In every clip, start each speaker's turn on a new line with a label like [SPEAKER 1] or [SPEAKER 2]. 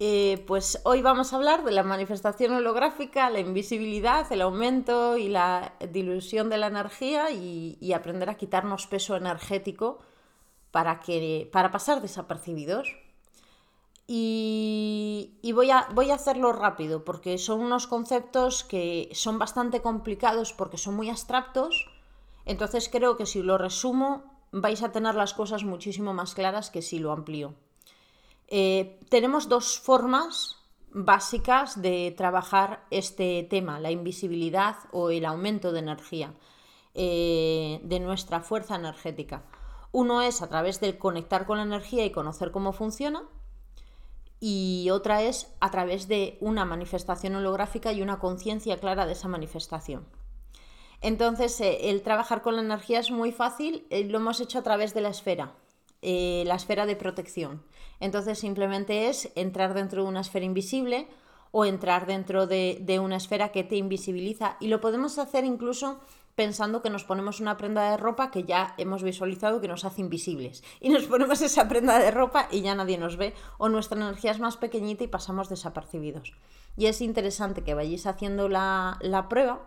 [SPEAKER 1] Pues hoy vamos a hablar de la manifestación holográfica, la invisibilidad, el aumento y la dilución de la energía y aprender a quitarnos peso energético para pasar desapercibidos. Y voy a hacerlo rápido porque son unos conceptos que son bastante complicados porque son muy abstractos. Entonces creo que si lo resumo vais a tener las cosas muchísimo más claras que si lo amplío. Tenemos dos formas básicas de trabajar este tema, la invisibilidad o el aumento de energía, de nuestra fuerza energética. Uno es a través del conectar con la energía y conocer cómo funciona, y otra es a través de una manifestación holográfica y una conciencia clara de esa manifestación. Entonces, el trabajar con la energía es muy fácil, lo hemos hecho a través de la esfera de protección. Entonces simplemente es entrar dentro de una esfera invisible o entrar dentro de una esfera que te invisibiliza, y lo podemos hacer incluso pensando que nos ponemos una prenda de ropa que ya hemos visualizado que nos hace invisibles, y nos ponemos esa prenda de ropa y ya nadie nos ve, o nuestra energía es más pequeñita y pasamos desapercibidos. Y es interesante que vayáis haciendo la prueba,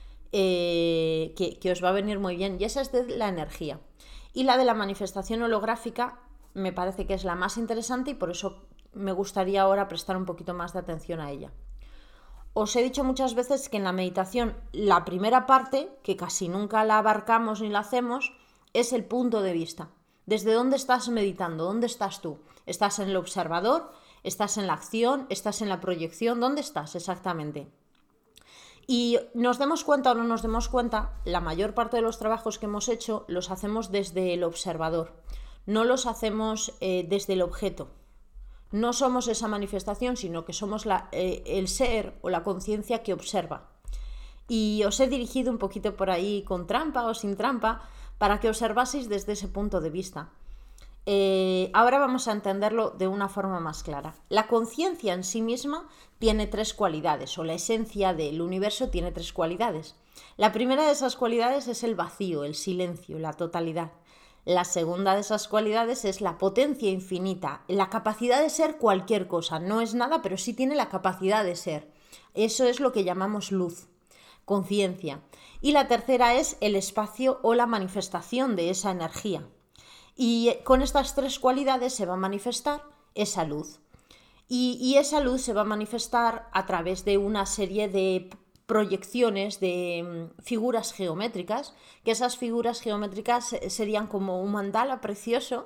[SPEAKER 1] que os va a venir muy bien, y esa es de la energía. Y la de la manifestación holográfica me parece que es la más interesante y por eso me gustaría ahora prestar un poquito más de atención a ella. Os he dicho muchas veces que en la meditación la primera parte, que casi nunca la abarcamos ni la hacemos, es el punto de vista. ¿Desde dónde estás meditando? ¿Dónde estás tú? ¿Estás en el observador? ¿Estás en la acción? ¿Estás en la proyección? ¿Dónde estás exactamente? Y nos demos cuenta o no nos demos cuenta, la mayor parte de los trabajos que hemos hecho los hacemos desde el observador, no los hacemos desde el objeto. No somos esa manifestación, sino que somos el ser o la conciencia que observa. Y os he dirigido un poquito por ahí con trampa o sin trampa para que observaseis desde ese punto de vista. Ahora vamos a entenderlo de una forma más clara. La conciencia en sí misma tiene tres cualidades, o la esencia del universo tiene tres cualidades. La primera de esas cualidades es el vacío, el silencio, la totalidad. La segunda de esas cualidades es la potencia infinita, la capacidad de ser cualquier cosa. No es nada, pero sí tiene la capacidad de ser. Eso es lo que llamamos luz, conciencia. Y la tercera es el espacio o la manifestación de esa energía. Y con estas tres cualidades se va a manifestar esa luz. Y esa luz se va a manifestar a través de una serie de proyecciones de figuras geométricas, que esas figuras geométricas serían como un mandala precioso,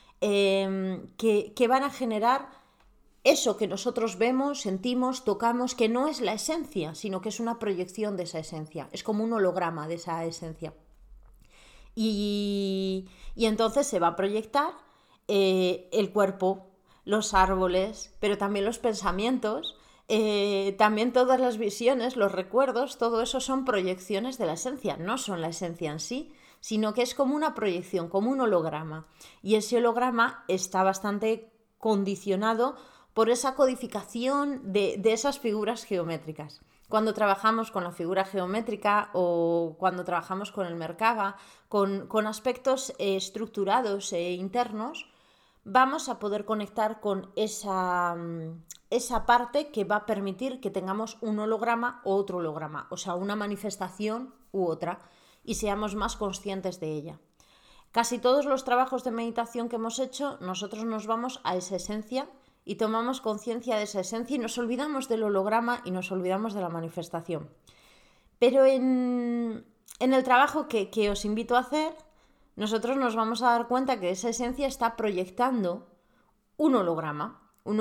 [SPEAKER 1] que van a generar eso que nosotros vemos, sentimos, tocamos, que no es la esencia, sino que es una proyección de esa esencia, es como un holograma de esa esencia. Y entonces se va a proyectar el cuerpo, los árboles, pero también los pensamientos, también todas las visiones, los recuerdos, todo eso son proyecciones de la esencia, no son la esencia en sí, sino que es como una proyección, como un holograma. Y ese holograma está bastante condicionado por esa codificación de esas figuras geométricas. Cuando trabajamos con la figura geométrica o cuando trabajamos con el Merkaba, con aspectos estructurados e internos, vamos a poder conectar con esa parte que va a permitir que tengamos un holograma o otro holograma, o sea, una manifestación u otra, y seamos más conscientes de ella. Casi todos los trabajos de meditación que hemos hecho, nosotros nos vamos a esa esencia y tomamos conciencia de esa esencia y nos olvidamos del holograma y nos olvidamos de la manifestación. Pero en el trabajo que os invito a hacer, nosotros nos vamos a dar cuenta que esa esencia está proyectando un holograma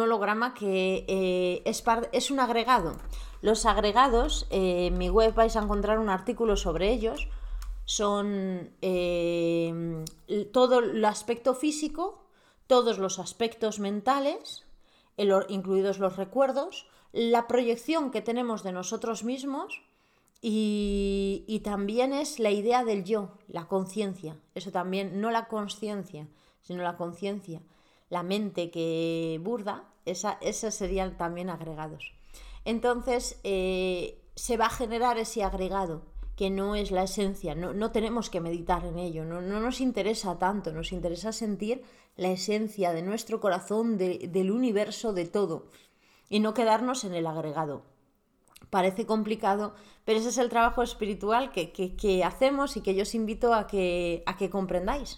[SPEAKER 1] que es un agregado. Los agregados, en mi web vais a encontrar un artículo sobre ellos, son todo el aspecto físico, todos los aspectos mentales, incluidos los recuerdos, la proyección que tenemos de nosotros mismos y también es la idea del yo, la conciencia. Eso también, no la consciencia, sino la conciencia. La mente que burda, esos serían también agregados. Entonces se va a generar ese agregado que no es la esencia, no tenemos que meditar en ello, no nos interesa tanto, nos interesa sentir la esencia de nuestro corazón, del universo, de todo. y no quedarnos en el agregado. Parece complicado, pero ese es el trabajo espiritual que hacemos y que yo os invito a que comprendáis.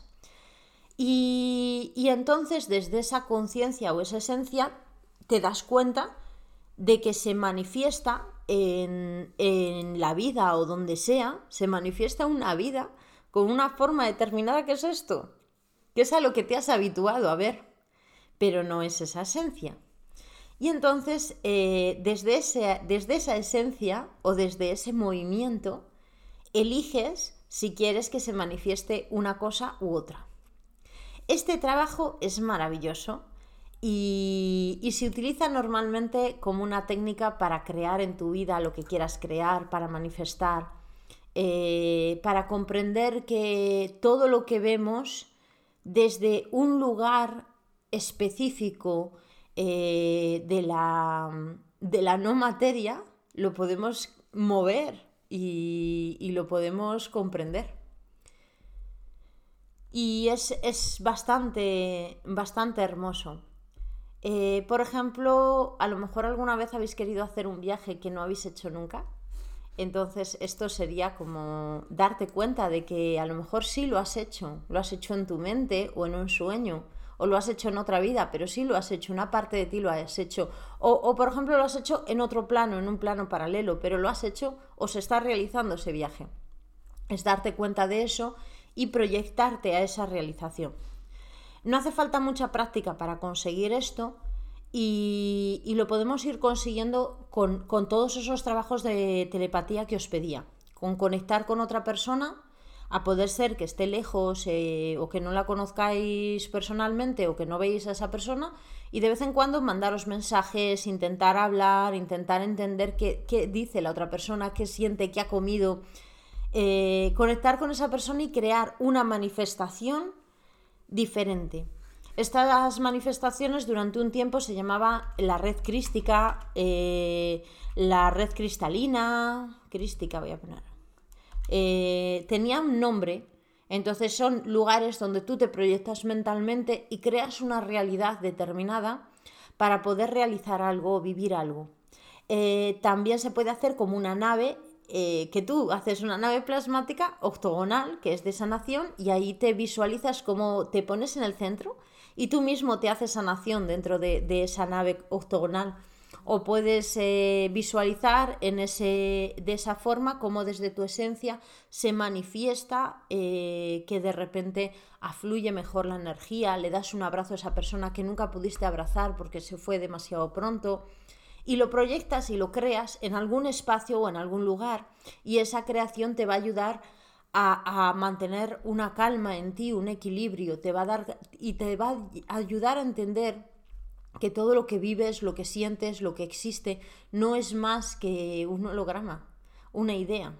[SPEAKER 1] Y entonces, desde esa conciencia o esa esencia, te das cuenta de que se manifiesta en la vida o donde sea, se manifiesta una vida con una forma determinada. ¿Qué es esto? Que es a lo que te has habituado a ver, pero no es esa esencia. Y entonces, desde esa esencia o desde ese movimiento, eliges si quieres que se manifieste una cosa u otra. Este trabajo es maravilloso y se utiliza normalmente como una técnica para crear en tu vida lo que quieras crear, para manifestar, para comprender que todo lo que vemos desde un lugar específico de la no materia lo podemos mover y lo podemos comprender. Y es bastante hermoso. Por ejemplo, a lo mejor alguna vez habéis querido hacer un viaje que no habéis hecho nunca. Entonces esto sería como darte cuenta de que a lo mejor sí lo has hecho en tu mente o en un sueño, o lo has hecho en otra vida, pero sí lo has hecho, una parte de ti lo has hecho, o por ejemplo lo has hecho en otro plano, en un plano paralelo, pero lo has hecho o se está realizando ese viaje. Es darte cuenta de eso y proyectarte a esa realización. No hace falta mucha práctica para conseguir esto y lo podemos ir consiguiendo con todos esos trabajos de telepatía que os pedía, con conectar con otra persona, a poder ser que esté lejos o que no la conozcáis personalmente o que no veis a esa persona, y de vez en cuando mandaros mensajes, intentar hablar, intentar entender qué dice la otra persona, qué siente, qué ha comido, conectar con esa persona y crear una manifestación diferente. Estas manifestaciones durante un tiempo se llamaba la red crística, la red crística voy a poner. Tenía un nombre. Entonces son lugares donde tú te proyectas mentalmente y creas una realidad determinada para poder realizar algo o vivir algo. También se puede hacer como una nave, que tú haces una nave plasmática octogonal, que es de sanación, y ahí te visualizas como te pones en el centro y tú mismo te haces sanación dentro de esa nave octogonal. O puedes visualizar de esa forma como desde tu esencia se manifiesta, que de repente afluye mejor la energía, le das un abrazo a esa persona que nunca pudiste abrazar porque se fue demasiado pronto, y lo proyectas y lo creas en algún espacio o en algún lugar, y esa creación te va a ayudar a mantener una calma en ti, un equilibrio, te va a dar y te va a ayudar a entender que todo lo que vives, lo que sientes, lo que existe, no es más que un holograma, una idea.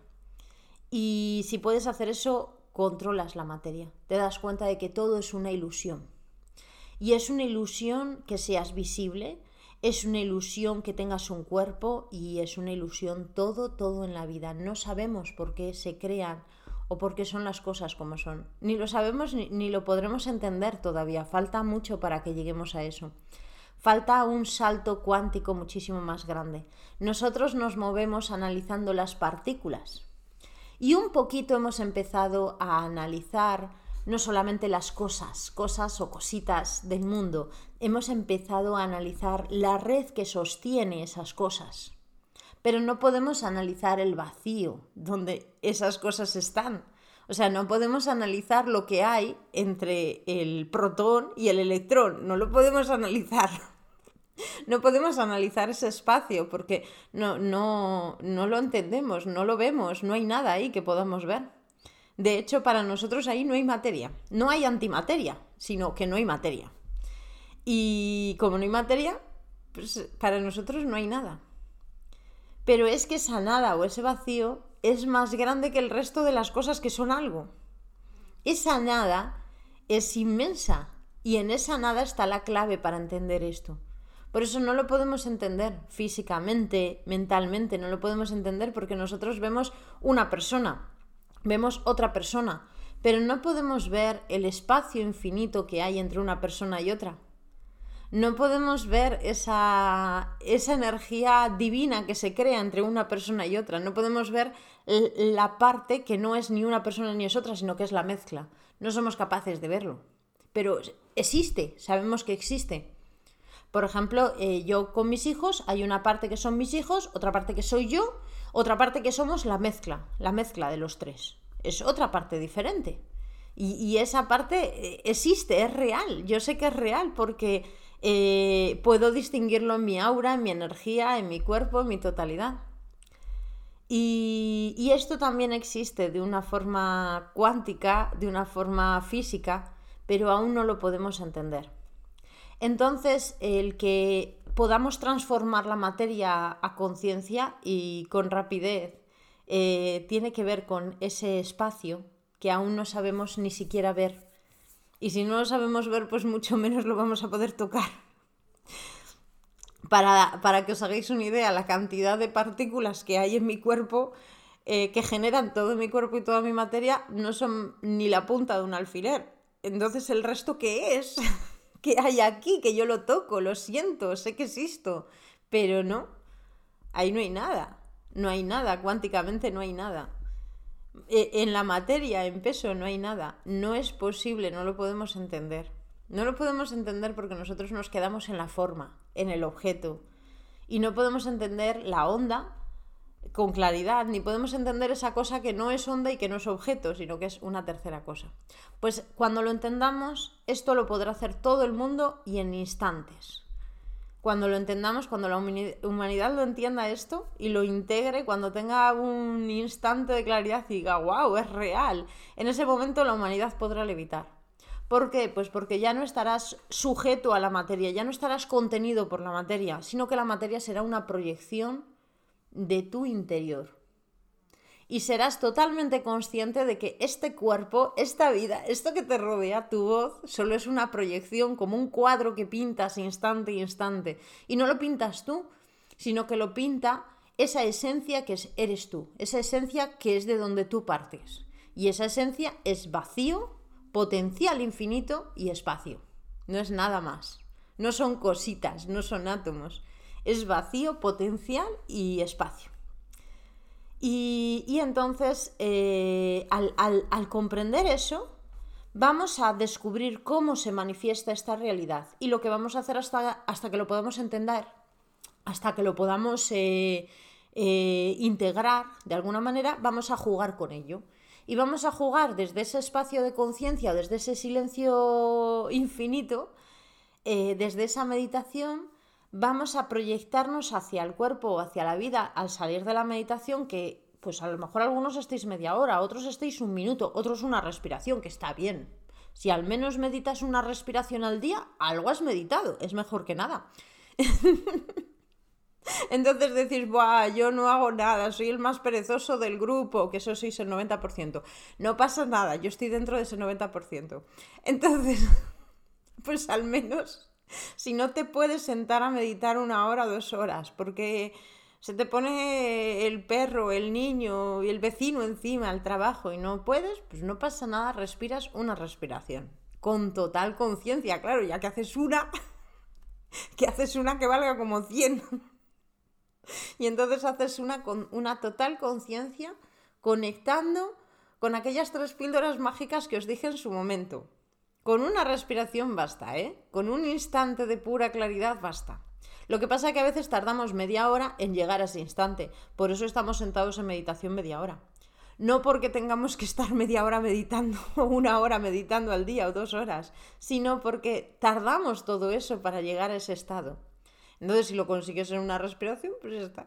[SPEAKER 1] Y si puedes hacer eso, controlas la materia. Te das cuenta de que todo es una ilusión. Y es una ilusión que seas visible, es una ilusión que tengas un cuerpo, y es una ilusión todo en la vida. No sabemos por qué se crean o por qué son las cosas como son. Ni lo sabemos ni lo podremos entender todavía. Falta mucho para que lleguemos a eso. Falta un salto cuántico muchísimo más grande. Nosotros nos movemos analizando las partículas. Y un poquito hemos empezado a analizar no solamente las cosas o cositas del mundo. Hemos empezado a analizar la red que sostiene esas cosas. Pero no podemos analizar el vacío donde esas cosas están. O sea, no podemos analizar lo que hay entre el protón y el electrón. No lo podemos analizar. No podemos analizar ese espacio porque no lo entendemos, no lo vemos, no hay nada ahí que podamos ver. De hecho, para nosotros ahí no hay materia. No hay antimateria, sino que no hay materia. Y como no hay materia, pues para nosotros no hay nada. Pero es que esa nada o ese vacío es más grande que el resto de las cosas que son algo. Esa nada es inmensa y en esa nada está la clave para entender esto. Por eso no lo podemos entender físicamente, mentalmente, no lo podemos entender porque nosotros vemos una persona, vemos otra persona, pero no podemos ver el espacio infinito que hay entre una persona y otra. No podemos ver esa energía divina que se crea entre una persona y otra. No podemos ver la parte que no es ni una persona ni es otra, sino que es la mezcla. No somos capaces de verlo. Pero existe, sabemos que existe. Por ejemplo, yo con mis hijos, hay una parte que son mis hijos, otra parte que soy yo, otra parte que somos la mezcla de los tres. Es otra parte diferente. Y esa parte existe, es real. Yo sé que es real porque puedo distinguirlo en mi aura, en mi energía, en mi cuerpo, en mi totalidad. Y esto también existe de una forma cuántica, de una forma física, pero aún no lo podemos entender. Entonces, el que podamos transformar la materia a conciencia y con rapidez tiene que ver con ese espacio que aún no sabemos ni siquiera ver. Y si no lo sabemos ver, pues mucho menos lo vamos a poder tocar. Para que os hagáis una idea, la cantidad de partículas que hay en mi cuerpo, que generan todo mi cuerpo y toda mi materia, no son ni la punta de un alfiler. Entonces, ¿el resto qué es? ¿Qué hay aquí? Que yo lo toco, lo siento, sé que existo. Pero no, ahí no hay nada. No hay nada, cuánticamente no hay nada. En la materia, en peso, no hay nada. No es posible, no lo podemos entender. No lo podemos entender porque nosotros nos quedamos en la forma, en el objeto. Y no podemos entender la onda con claridad, ni podemos entender esa cosa que no es onda y que no es objeto, sino que es una tercera cosa. Pues cuando lo entendamos, esto lo podrá hacer todo el mundo y en instantes. Cuando lo entendamos, cuando la humanidad lo entienda esto y lo integre, cuando tenga un instante de claridad y diga, wow, es real, en ese momento la humanidad podrá levitar. ¿Por qué? Pues porque ya no estarás sujeto a la materia, ya no estarás contenido por la materia, sino que la materia será una proyección de tu interior. Y serás totalmente consciente de que este cuerpo, esta vida, esto que te rodea, tu voz, solo es una proyección, como un cuadro que pintas instante a instante. Y no lo pintas tú, sino que lo pinta esa esencia que eres tú, esa esencia que es de donde tú partes. Y esa esencia es vacío, potencial infinito y espacio. No es nada más. No son cositas, no son átomos. Es vacío, potencial y espacio. Y entonces, al comprender eso, vamos a descubrir cómo se manifiesta esta realidad. Y lo que vamos a hacer hasta que lo podamos entender, hasta que lo podamos integrar de alguna manera, vamos a jugar con ello. Y vamos a jugar desde ese espacio de conciencia, desde ese silencio infinito, desde esa meditación, vamos a proyectarnos hacia el cuerpo o hacia la vida al salir de la meditación, que pues a lo mejor algunos estéis media hora, otros estéis un minuto, otros una respiración, que está bien. Si al menos meditas una respiración al día, algo has meditado, es mejor que nada. Entonces decís, buah, yo no hago nada, soy el más perezoso del grupo, que eso sois el 90%. No pasa nada, yo estoy dentro de ese 90%. Entonces, pues al menos, si no te puedes sentar a meditar 1 hora o 2 horas, porque se te pone el perro, el niño y el vecino encima al trabajo y no puedes, pues no pasa nada, respiras una respiración. Con total conciencia, claro, ya que haces una que valga como 100. Y entonces haces con una total conciencia, conectando con aquellas 3 píldoras mágicas que os dije en su momento. Con una respiración basta, Con un instante de pura claridad basta. Lo que pasa es que a veces tardamos media hora en llegar a ese instante. Por eso estamos sentados en meditación media hora. No porque tengamos que estar media hora meditando o 1 hora meditando al día o 2 horas, sino porque tardamos todo eso para llegar a ese estado. Entonces, si lo consigues en una respiración, pues ya está.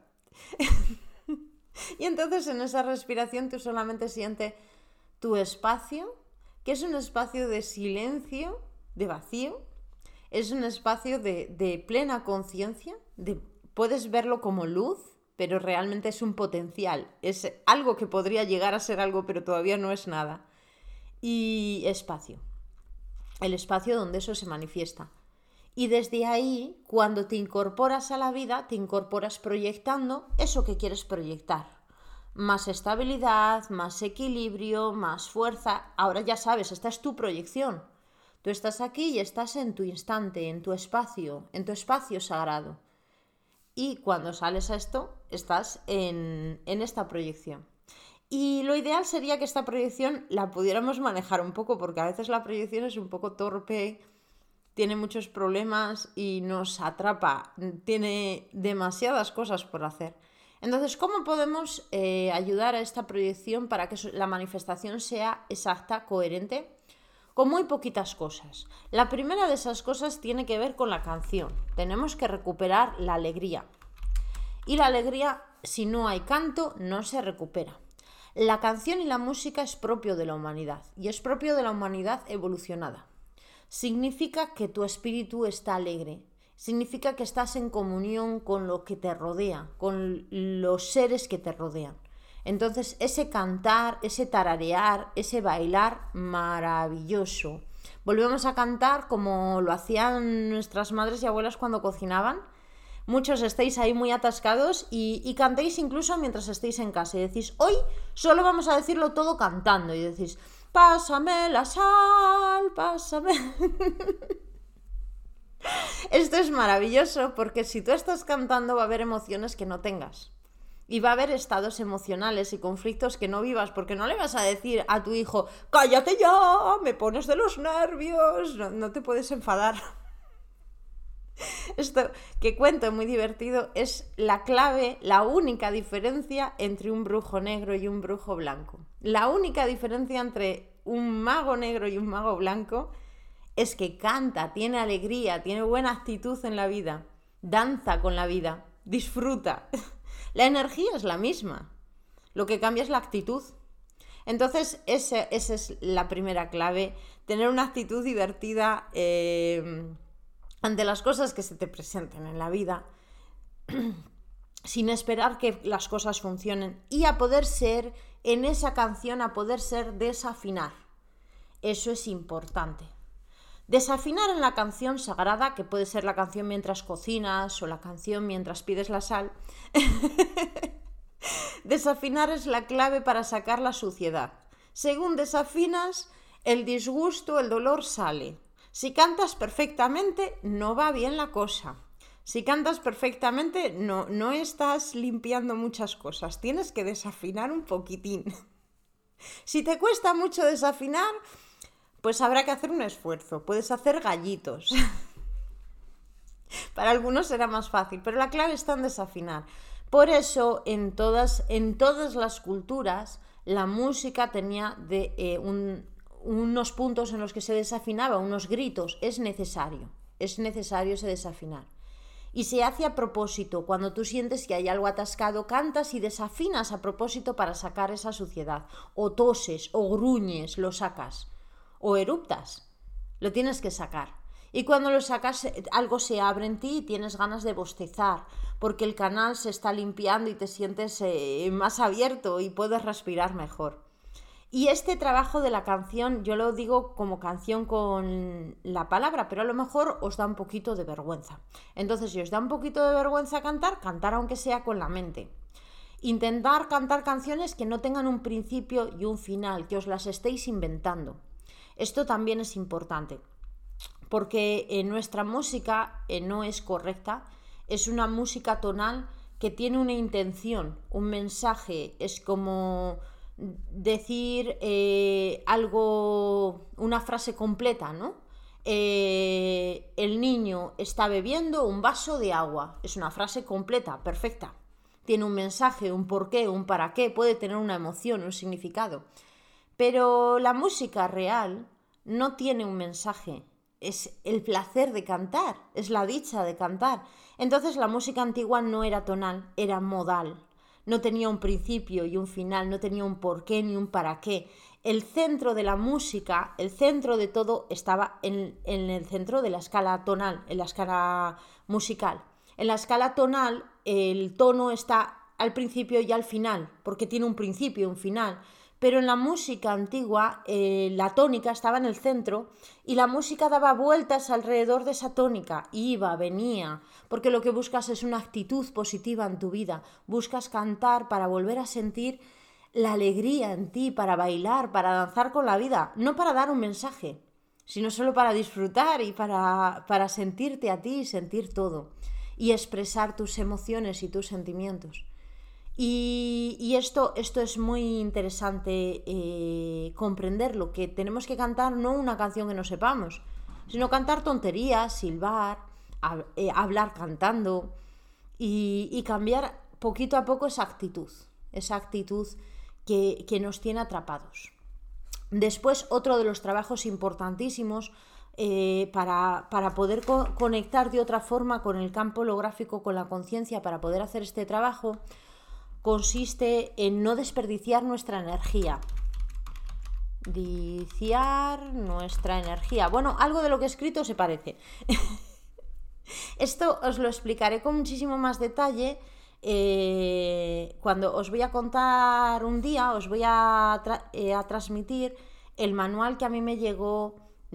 [SPEAKER 1] Y entonces en esa respiración tú solamente sientes tu espacio, que es un espacio de silencio, de vacío, es un espacio de plena conciencia, puedes verlo como luz, pero realmente es un potencial, es algo que podría llegar a ser algo, pero todavía no es nada. Y espacio, el espacio donde eso se manifiesta. Y desde ahí, cuando te incorporas a la vida, te incorporas proyectando eso que quieres proyectar. Más estabilidad, más equilibrio, más fuerza. Ahora ya sabes, esta es tu proyección. Tú estás aquí y estás en tu instante, en tu espacio sagrado. Y cuando sales a esto, estás en esta proyección. Y lo ideal sería que esta proyección la pudiéramos manejar un poco, porque a veces la proyección es un poco torpe, tiene muchos problemas y nos atrapa, tiene demasiadas cosas por hacer. Entonces, ¿cómo podemos ayudar a esta proyección para que la manifestación sea exacta, coherente? Con muy poquitas cosas. La primera de esas cosas tiene que ver con la canción. Tenemos que recuperar la alegría. Y la alegría, si no hay canto, no se recupera. La canción y la música es propio de la humanidad, y es propio de la humanidad evolucionada. Significa que tu espíritu está alegre, significa que estás en comunión con lo que te rodea, con los seres que te rodean. Entonces, ese cantar, ese tararear, ese bailar, maravilloso. Volvemos a cantar como lo hacían nuestras madres y abuelas cuando cocinaban. Muchos estáis ahí muy atascados y cantéis incluso mientras estéis en casa y decís, hoy solo vamos a decirlo todo cantando, y decís, pásame la sal, pásame. Esto es maravilloso porque si tú estás cantando va a haber emociones que no tengas. Y va a haber estados emocionales y conflictos que no vivas, porque no le vas a decir a tu hijo, cállate ya, me pones de los nervios, no te puedes enfadar. Esto que cuento muy divertido es la clave, la única diferencia entre un brujo negro y un brujo blanco. La única diferencia entre un mago negro y un mago blanco es que canta, tiene alegría, tiene buena actitud en la vida, danza con la vida, disfruta. La energía es la misma, lo que cambia es la actitud. Entonces, esa es la primera clave, tener una actitud divertida ante las cosas que se te presenten en la vida, sin esperar que las cosas funcionen, y a poder ser, en esa canción, a poder ser desafinar. Eso es importante. Desafinar en la canción sagrada, que puede ser la canción mientras cocinas o la canción mientras pides la sal. Desafinar es la clave para sacar la suciedad. Según desafinas, el disgusto, el dolor sale. Si cantas perfectamente, no va bien la cosa. Si cantas perfectamente, no estás limpiando muchas cosas. Tienes que desafinar un poquitín. Si te cuesta mucho desafinar, pues habrá que hacer un esfuerzo. Puedes hacer gallitos. Para algunos será más fácil, pero la clave está en desafinar. Por eso, en todas las culturas, la música tenía unos puntos en los que se desafinaba, unos gritos. Es necesario ese desafinar. Y se hace a propósito. Cuando tú sientes que hay algo atascado, cantas y desafinas a propósito para sacar esa suciedad. O toses, o gruñes, lo sacas. O eruptas, lo tienes que sacar. Y cuando lo sacas, algo se abre en ti y tienes ganas de bostezar, porque el canal se está limpiando y te sientes más abierto y puedes respirar mejor. Y este trabajo de la canción, yo lo digo como canción con la palabra, pero a lo mejor os da un poquito de vergüenza. Entonces, si os da un poquito de vergüenza cantar aunque sea con la mente. Intentar cantar canciones que no tengan un principio y un final, que os las estéis inventando. Esto también es importante, porque nuestra música no es correcta, es una música tonal que tiene una intención, un mensaje, es como decir algo, una frase completa, ¿no? El niño está bebiendo un vaso de agua, es una frase completa, perfecta, tiene un mensaje, un porqué, un para qué, puede tener una emoción, un significado. Pero la música real no tiene un mensaje, es el placer de cantar, es la dicha de cantar. Entonces la música antigua no era tonal, era modal. No tenía un principio y un final, no tenía un porqué ni un para qué. El centro de la música, el centro de todo estaba en el centro de la escala tonal, en la escala musical. En la escala tonal el tono está al principio y al final, porque tiene un principio y un final. Pero en la música antigua la tónica estaba en el centro y la música daba vueltas alrededor de esa tónica, iba, venía, porque lo que buscas es una actitud positiva en tu vida, buscas cantar para volver a sentir la alegría en ti, para bailar, para danzar con la vida, no para dar un mensaje. sino solo para disfrutar y para sentirte a ti y sentir todo y expresar tus emociones y tus sentimientos. Y esto es muy interesante comprenderlo, que tenemos que cantar no una canción que no sepamos, sino cantar tonterías, silbar, hablar cantando y cambiar poquito a poco esa actitud que nos tiene atrapados. Después, otro de los trabajos importantísimos para poder conectar de otra forma con el campo holográfico, con la conciencia, para poder hacer este trabajo, consiste en no desperdiciar nuestra energía. Diciar nuestra energía. Bueno, algo de lo que he escrito se parece. Esto os lo explicaré con muchísimo más detalle cuando os voy a contar un día, os voy a transmitir el manual que a mí me llegó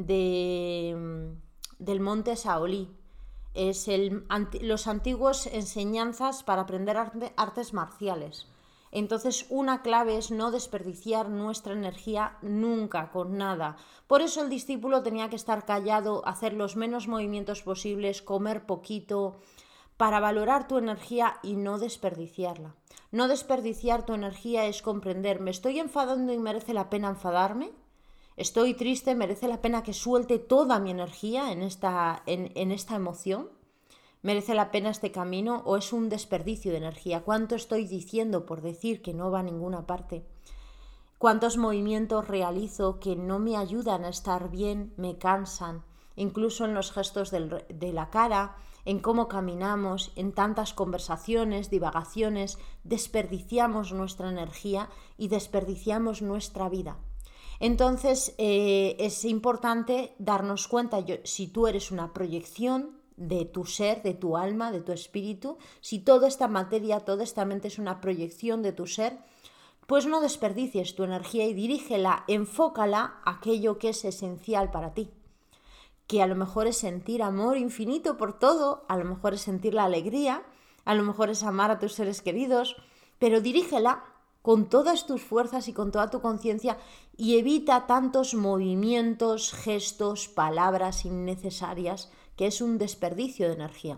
[SPEAKER 1] del monte Shaolin. Es los antiguos enseñanzas para aprender artes marciales. Entonces, una clave es no desperdiciar nuestra energía nunca con nada. Por eso el discípulo tenía que estar callado, hacer los menos movimientos posibles, comer poquito, para valorar tu energía y no desperdiciarla. No desperdiciar tu energía es comprender, ¿me estoy enfadando y merece la pena enfadarme? ¿Estoy triste? ¿Merece la pena que suelte toda mi energía en esta emoción? ¿Merece la pena este camino o es un desperdicio de energía? ¿Cuánto estoy diciendo por decir que no va a ninguna parte? ¿Cuántos movimientos realizo que no me ayudan a estar bien, me cansan? Incluso en los gestos de la cara, en cómo caminamos, en tantas conversaciones, divagaciones, desperdiciamos nuestra energía y desperdiciamos nuestra vida. Entonces es importante darnos cuenta, si tú eres una proyección de tu ser, de tu alma, de tu espíritu, si toda esta materia, toda esta mente es una proyección de tu ser, pues no desperdicies tu energía y dirígela, enfócala a aquello que es esencial para ti, que a lo mejor es sentir amor infinito por todo, a lo mejor es sentir la alegría, a lo mejor es amar a tus seres queridos, pero dirígela con todas tus fuerzas y con toda tu conciencia y evita tantos movimientos, gestos, palabras innecesarias, que es un desperdicio de energía.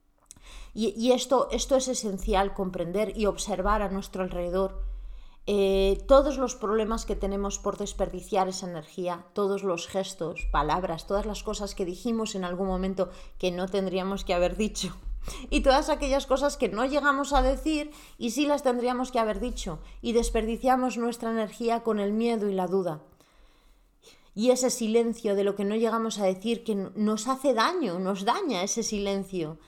[SPEAKER 1] Y esto es esencial comprender y observar a nuestro alrededor todos los problemas que tenemos por desperdiciar esa energía, todos los gestos, palabras, todas las cosas que dijimos en algún momento que no tendríamos que haber dicho. Y todas aquellas cosas que no llegamos a decir y sí las tendríamos que haber dicho, y desperdiciamos nuestra energía con el miedo y la duda. Y ese silencio de lo que no llegamos a decir, que nos hace daño, nos daña ese silencio.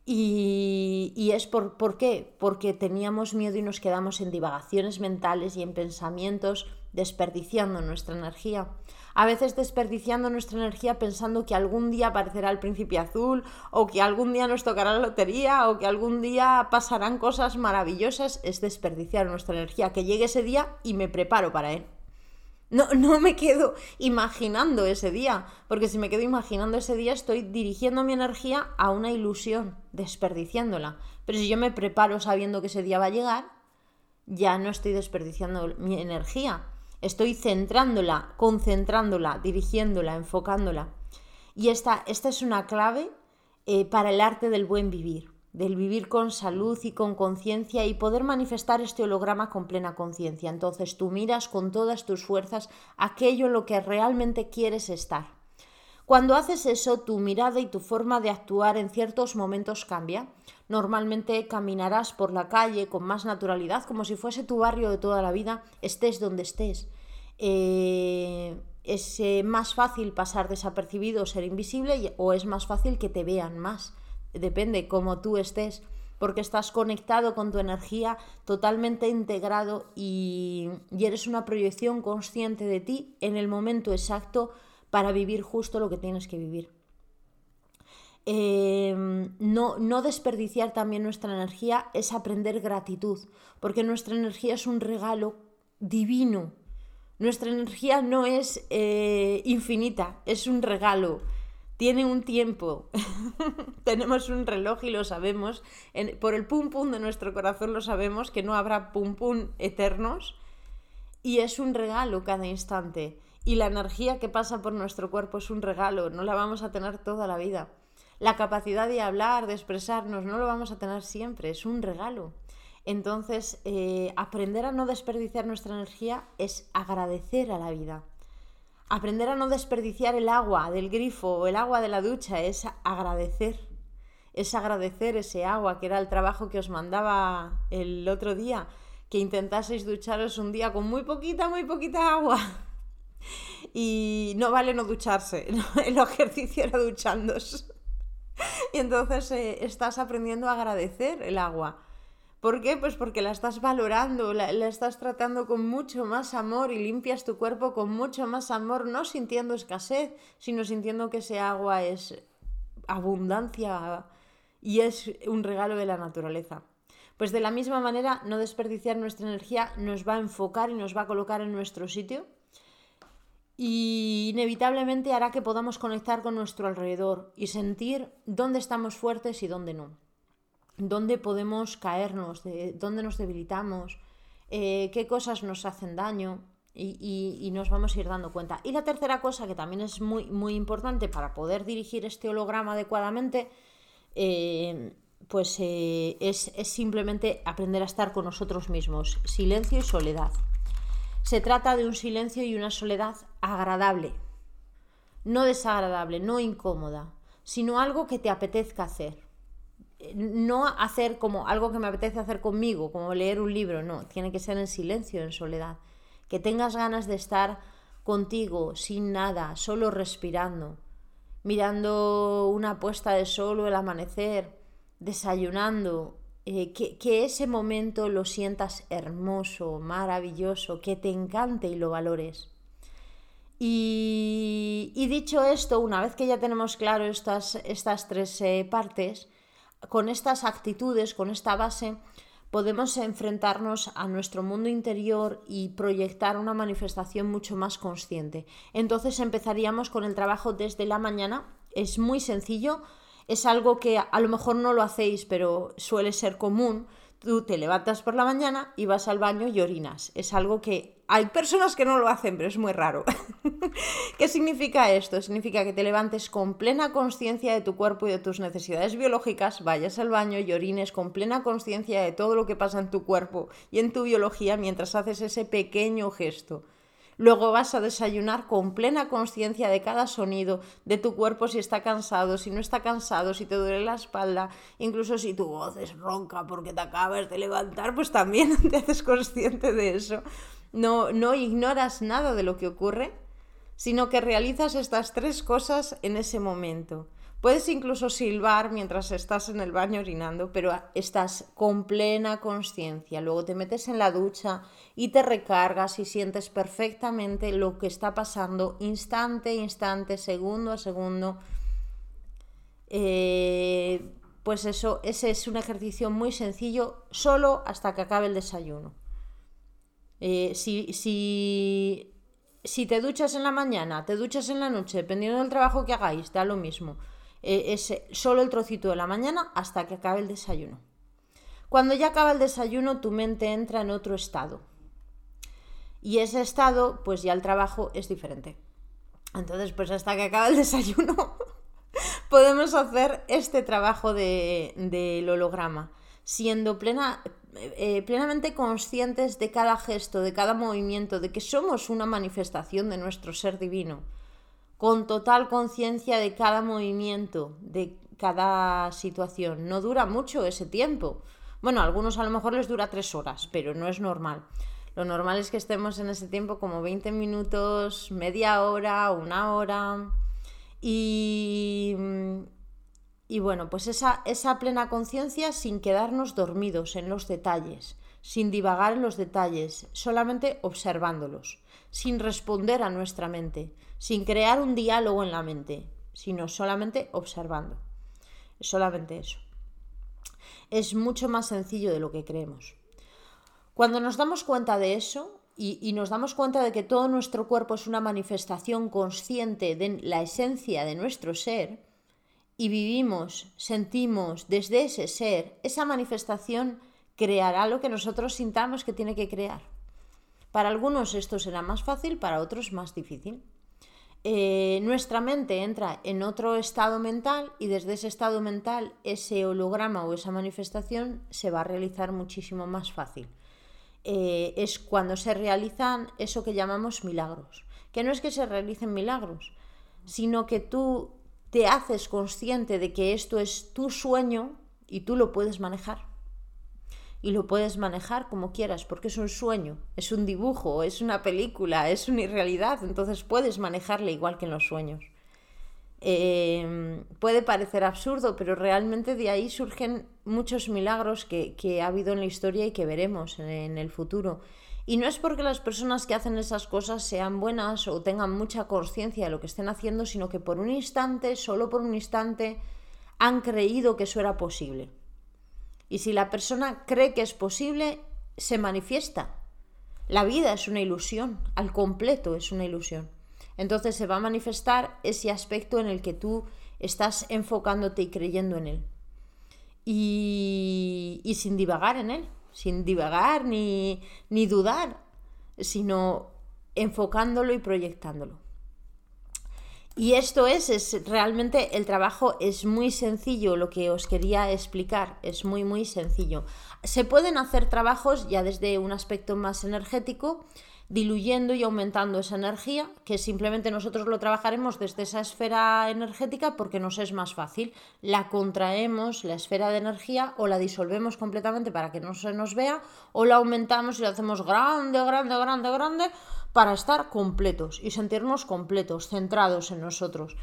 [SPEAKER 1] Y es ¿por qué? Porque teníamos miedo y nos quedamos en divagaciones mentales y en pensamientos desperdiciando nuestra energía. A veces desperdiciando nuestra energía pensando que algún día aparecerá el príncipe azul, o que algún día nos tocará la lotería, o que algún día pasarán cosas maravillosas. Es desperdiciar nuestra energía, que llegue ese día y me preparo para él. No me quedo imaginando ese día, porque si me quedo imaginando ese día estoy dirigiendo mi energía a una ilusión, desperdiciándola. Pero si yo me preparo sabiendo que ese día va a llegar, ya no estoy desperdiciando mi energía. Estoy centrándola, concentrándola, dirigiéndola, enfocándola. Y esta es una clave para el arte del buen vivir, del vivir con salud y con conciencia y poder manifestar este holograma con plena conciencia. Entonces tú miras con todas tus fuerzas aquello en lo que realmente quieres estar. Cuando haces eso, tu mirada y tu forma de actuar en ciertos momentos cambia. Normalmente caminarás por la calle con más naturalidad, como si fuese tu barrio de toda la vida, estés donde estés. Es más fácil pasar desapercibido o ser invisible, o es más fácil que te vean más. Depende cómo tú estés, porque estás conectado con tu energía, totalmente integrado y eres una proyección consciente de ti en el momento exacto para vivir justo lo que tienes que vivir. No desperdiciar también nuestra energía es aprender gratitud, porque nuestra energía es un regalo divino. Nuestra energía no es infinita, es un regalo. Tiene un tiempo. Tenemos un reloj y lo sabemos. Por el pum pum de nuestro corazón lo sabemos, que no habrá pum pum eternos. Y es un regalo cada instante. Y la energía que pasa por nuestro cuerpo es un regalo, no la vamos a tener toda la vida. La capacidad de hablar, de expresarnos, no lo vamos a tener siempre, es un regalo. Entonces, aprender a no desperdiciar nuestra energía es agradecer a la vida. Aprender a no desperdiciar el agua del grifo o el agua de la ducha es agradecer. Es agradecer ese agua, que era el trabajo que os mandaba el otro día, que intentaseis ducharos un día con muy poquita agua. Y no vale no ducharse, ¿no? El ejercicio era duchándose. Y entonces estás aprendiendo a agradecer el agua. ¿Por qué? Pues porque la estás valorando, la estás tratando con mucho más amor y limpias tu cuerpo con mucho más amor, no sintiendo escasez, sino sintiendo que ese agua es abundancia y es un regalo de la naturaleza. Pues de la misma manera, no desperdiciar nuestra energía nos va a enfocar y nos va a colocar en nuestro sitio y inevitablemente hará que podamos conectar con nuestro alrededor y sentir dónde estamos fuertes y dónde no. Dónde podemos caernos, dónde nos debilitamos, qué cosas nos hacen daño y nos vamos a ir dando cuenta. Y la tercera cosa, que también es muy importante para poder dirigir este holograma adecuadamente, es simplemente aprender a estar con nosotros mismos. Silencio y soledad. Se trata de un silencio y una soledad agradable, no desagradable, no incómoda, sino algo que te apetezca hacer. No hacer como algo que me apetece hacer conmigo, como leer un libro, no, tiene que ser en silencio, en soledad. Que tengas ganas de estar contigo, sin nada, solo respirando, mirando una puesta de sol o el amanecer, desayunando, que ese momento lo sientas hermoso, maravilloso, que te encante y lo valores. Y dicho esto, una vez que ya tenemos claro estas tres partes, con estas actitudes, con esta base, podemos enfrentarnos a nuestro mundo interior y proyectar una manifestación mucho más consciente. Entonces empezaríamos con el trabajo desde la mañana. Es muy sencillo, es algo que a lo mejor no lo hacéis, pero suele ser común. Tú te levantas por la mañana y vas al baño y orinas. Es algo que hay personas que no lo hacen, pero es muy raro. ¿Qué significa esto? Significa que te levantes con plena conciencia de tu cuerpo y de tus necesidades biológicas, vayas al baño y orines con plena conciencia de todo lo que pasa en tu cuerpo y en tu biología mientras haces ese pequeño gesto. Luego vas a desayunar con plena conciencia de cada sonido, de tu cuerpo, si está cansado, si no está cansado, si te duele la espalda, incluso si tu voz es ronca porque te acabas de levantar, pues también te haces consciente de eso. No ignoras nada de lo que ocurre, sino que realizas estas tres cosas en ese momento. Puedes incluso silbar mientras estás en el baño orinando, pero estás con plena conciencia. Luego te metes en la ducha y te recargas y sientes perfectamente lo que está pasando instante a instante, segundo a segundo. Pues eso, ese es un ejercicio muy sencillo, solo hasta que acabe el desayuno. Si te duchas en la mañana, te duchas en la noche, dependiendo del trabajo que hagáis, da lo mismo. Es solo el trocito de la mañana hasta que acabe el desayuno. Cuando ya acaba el desayuno, tu mente entra en otro estado. Y ese estado, pues ya el trabajo es diferente. Entonces, pues hasta que acabe el desayuno, podemos hacer este trabajo del holograma, siendo plenamente conscientes de cada gesto, de cada movimiento, de que somos una manifestación de nuestro ser divino, con total conciencia de cada movimiento, de cada situación. No dura mucho ese tiempo. Bueno, a algunos a lo mejor les dura 3 horas, pero no es normal. Lo normal es que estemos en ese tiempo como 20 minutos, media hora, 1 hora. Y bueno, pues esa plena conciencia sin quedarnos dormidos en los detalles, sin divagar en los detalles, solamente observándolos, sin responder a nuestra mente, sin crear un diálogo en la mente, sino solamente observando. Solamente eso. Es mucho más sencillo de lo que creemos. Cuando nos damos cuenta de eso y nos damos cuenta de que todo nuestro cuerpo es una manifestación consciente de la esencia de nuestro ser y vivimos, sentimos desde ese ser, esa manifestación creará lo que nosotros sintamos que tiene que crear. Para algunos esto será más fácil, para otros más difícil. Nuestra mente entra en otro estado mental y desde ese estado mental ese holograma o esa manifestación se va a realizar muchísimo más fácil. Es cuando se realizan eso que llamamos milagros, que no es que se realicen milagros, sino que tú te haces consciente de que esto es tu sueño y tú lo puedes manejar. Y lo puedes manejar como quieras, porque es un sueño, es un dibujo, es una película, es una irrealidad, entonces puedes manejarle igual que en los sueños. Puede parecer absurdo, pero realmente de ahí surgen muchos milagros que ha habido en la historia y que veremos en el futuro. Y no es porque las personas que hacen esas cosas sean buenas o tengan mucha conciencia de lo que estén haciendo, sino que por un instante, solo por un instante, han creído que eso era posible. Y si la persona cree que es posible, se manifiesta. La vida es una ilusión, al completo es una ilusión. Entonces se va a manifestar ese aspecto en el que tú estás enfocándote y creyendo en él. Y sin divagar en él, sin divagar ni dudar, sino enfocándolo y proyectándolo. Y esto es realmente el trabajo es muy sencillo, lo que os quería explicar, es muy muy sencillo. Se pueden hacer trabajos ya desde un aspecto más energético, diluyendo y aumentando esa energía, que simplemente nosotros lo trabajaremos desde esa esfera energética porque nos es más fácil. La contraemos, la esfera de energía, o la disolvemos completamente para que no se nos vea, o la aumentamos y la hacemos grande, grande, grande, grande, para estar completos y sentirnos completos, centrados en nosotros.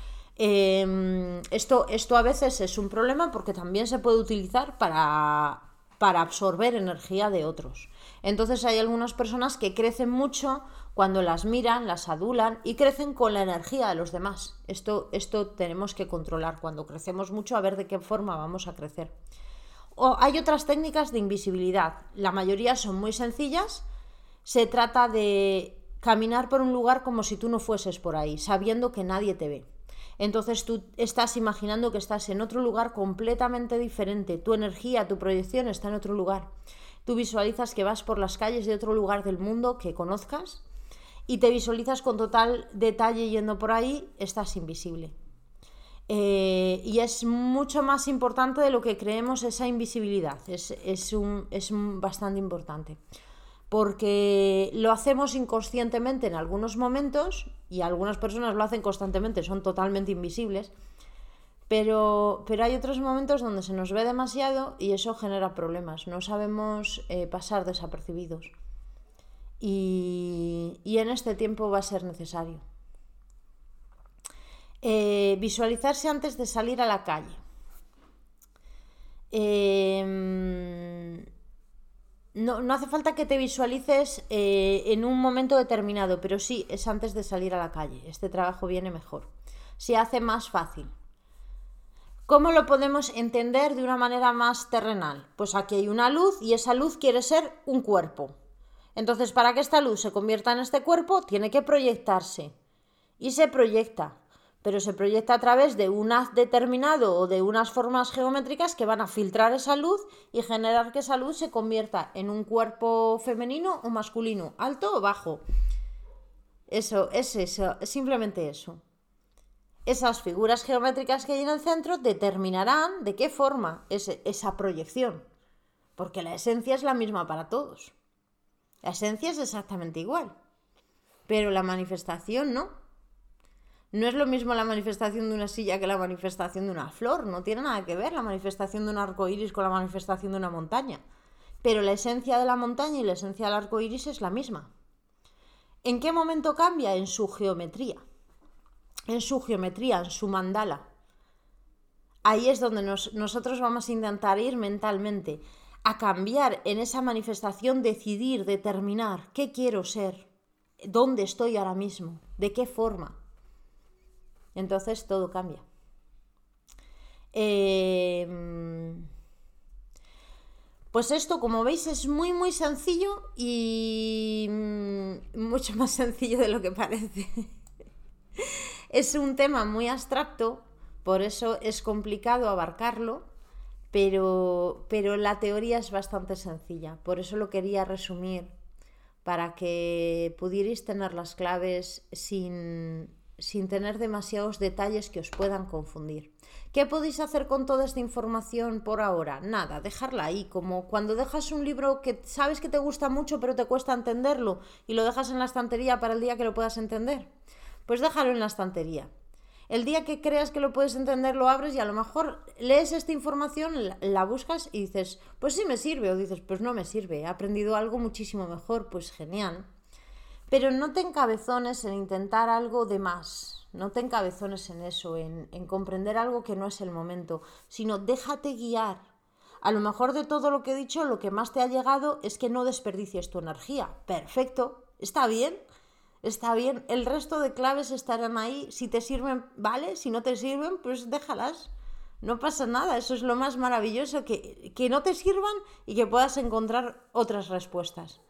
[SPEAKER 1] Esto a veces es un problema porque también se puede utilizar para absorber energía de otros. Entonces hay algunas personas que crecen mucho cuando las miran, las adulan y crecen con la energía de los demás. Esto tenemos que controlar cuando crecemos mucho, a ver de qué forma vamos a crecer. O hay otras técnicas de invisibilidad. La mayoría son muy sencillas. Se trata de caminar por un lugar como si tú no fueses por ahí, sabiendo que nadie te ve. Entonces tú estás imaginando que estás en otro lugar completamente diferente, tu energía, tu proyección está en otro lugar. Tú visualizas que vas por las calles de otro lugar del mundo que conozcas y te visualizas con total detalle yendo por ahí, estás invisible. Y es mucho más importante de lo que creemos esa invisibilidad, es bastante importante. Porque lo hacemos inconscientemente en algunos momentos y algunas personas lo hacen constantemente, son totalmente invisibles, pero hay otros momentos donde se nos ve demasiado y eso genera problemas, no sabemos pasar desapercibidos y en este tiempo va a ser necesario. Visualizarse antes de salir a la calle. No hace falta que te visualices en un momento determinado, pero sí, es antes de salir a la calle. Este trabajo viene mejor. Se hace más fácil. ¿Cómo lo podemos entender de una manera más terrenal? Pues aquí hay una luz y esa luz quiere ser un cuerpo. Entonces, para que esta luz se convierta en este cuerpo, tiene que proyectarse. Y se proyecta. Pero se proyecta a través de un haz determinado o de unas formas geométricas que van a filtrar esa luz y generar que esa luz se convierta en un cuerpo femenino o masculino, alto o bajo. Eso, es simplemente eso. Esas figuras geométricas que hay en el centro determinarán de qué forma es esa proyección, porque la esencia es la misma para todos. La esencia es exactamente igual, pero la manifestación no. No es lo mismo la manifestación de una silla que la manifestación de una flor, no tiene nada que ver la manifestación de un arco iris con la manifestación de una montaña. Pero la esencia de la montaña y la esencia del arco iris es la misma. ¿En qué momento cambia? En su geometría. En su mandala. Ahí es donde nosotros vamos a intentar ir mentalmente, a cambiar en esa manifestación, decidir, determinar qué quiero ser, dónde estoy ahora mismo, de qué forma. Entonces todo cambia. Pues esto, como veis, es muy muy sencillo y mucho más sencillo de lo que parece. Es un tema muy abstracto, por eso es complicado abarcarlo, pero la teoría es bastante sencilla. Por eso lo quería resumir, para que pudierais tener las claves sin tener demasiados detalles que os puedan confundir. ¿Qué podéis hacer con toda esta información por ahora? Nada, dejarla ahí, como cuando dejas un libro que sabes que te gusta mucho pero te cuesta entenderlo y lo dejas en la estantería para el día que lo puedas entender. Pues déjalo en la estantería. El día que creas que lo puedes entender, lo abres y a lo mejor lees esta información, la buscas y dices, pues sí me sirve, o dices, pues no me sirve, he aprendido algo muchísimo mejor, pues genial. Pero no te encabezones en intentar algo de más, no te encabezones en eso, en comprender algo que no es el momento, sino déjate guiar. A lo mejor de todo lo que he dicho, lo que más te ha llegado es que no desperdicies tu energía. Perfecto, está bien. Está bien, el resto de claves estarán ahí, si te sirven, vale, si no te sirven, pues déjalas, no pasa nada, eso es lo más maravilloso, que no te sirvan y que puedas encontrar otras respuestas.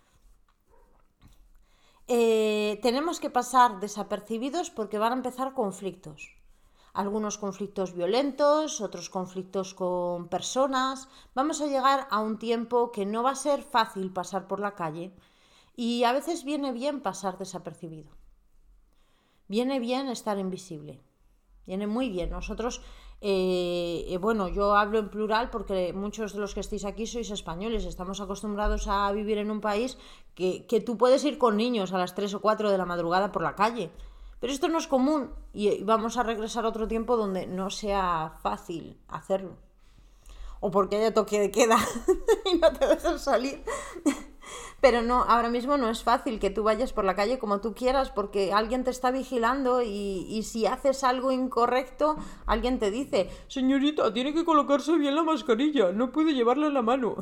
[SPEAKER 1] Tenemos que pasar desapercibidos porque van a empezar conflictos. Algunos conflictos violentos, otros conflictos con personas. Vamos a llegar a un tiempo que no va a ser fácil pasar por la calle. Y a veces viene bien pasar desapercibido. Viene bien estar invisible. Viene muy bien. Nosotros, bueno, yo hablo en plural porque muchos de los que estáis aquí sois españoles. Estamos acostumbrados a vivir en un país que tú puedes ir con niños a las 3 o 4 de la madrugada por la calle. Pero esto no es común y vamos a regresar a otro tiempo donde no sea fácil hacerlo. O porque haya toque de queda y no te dejan salir. Pero no, ahora mismo no es fácil que tú vayas por la calle como tú quieras porque alguien te está vigilando y si haces algo incorrecto, alguien te dice, señorita, tiene que colocarse bien la mascarilla, no puede llevarla en la mano.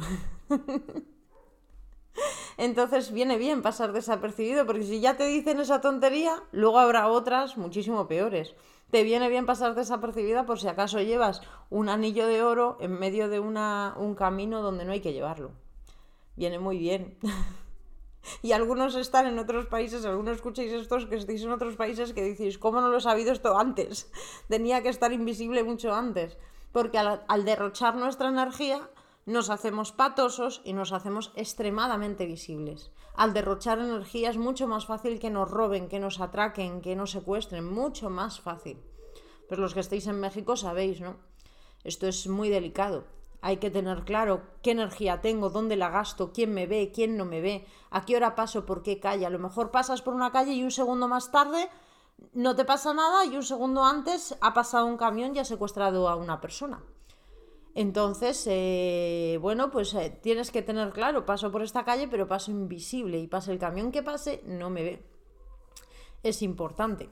[SPEAKER 1] Entonces viene bien pasar desapercibido porque si ya te dicen esa tontería, luego habrá otras muchísimo peores. Te viene bien pasar desapercibida por si acaso llevas un anillo de oro en medio de un camino donde no hay que llevarlo. Viene muy bien. Y algunos están en otros países, algunos escucháis estos que estáis en otros países que decís, ¿cómo no lo he sabido esto antes? Tenía que estar invisible mucho antes. Porque al derrochar nuestra energía nos hacemos patosos y nos hacemos extremadamente visibles. Al derrochar energía es mucho más fácil que nos roben, que nos atraquen, que nos secuestren, mucho más fácil. Pues los que estáis en México sabéis, ¿no? Esto es muy delicado. Hay que tener claro qué energía tengo, dónde la gasto, quién me ve, quién no me ve, a qué hora paso, por qué calle. A lo mejor pasas por una calle y un segundo más tarde no te pasa nada y un segundo antes ha pasado un camión y ha secuestrado a una persona. Entonces, bueno, pues tienes que tener claro, paso por esta calle pero paso invisible y pase el camión que pase, no me ve. Es importante.